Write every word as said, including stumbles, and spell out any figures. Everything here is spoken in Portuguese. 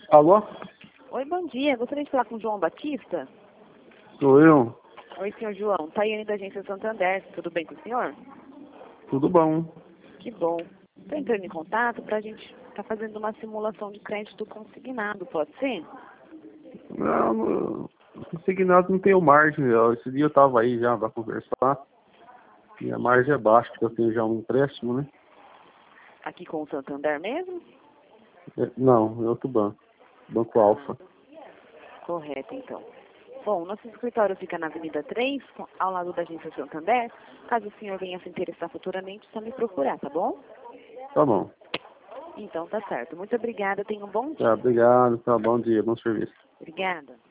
Alô? Oi, bom dia. Gostaria de falar com o João Batista? Sou eu. Oi, senhor João. Taiane da Agência Santander. Tudo bem com o senhor? Tudo bom? Que bom. Estou entrando em contato para a gente estar fazendo uma simulação de crédito consignado, pode ser? Não, não, consignado não tenho margem. ó. Esse dia eu estava aí já para conversar. E a margem é baixa, porque eu tenho já um empréstimo, né? Aqui com o Santander mesmo? É, não, é outro banco. Banco Alfa. Correto, então. Bom, nosso escritório fica na Avenida três, ao lado da Agência Santander. Caso o senhor venha se interessar futuramente, só me procurar, tá bom? Tá bom. Então tá certo. Muito obrigada. Tenha um bom Tá, dia. obrigado. Tá, bom dia. Bom serviço. Obrigada.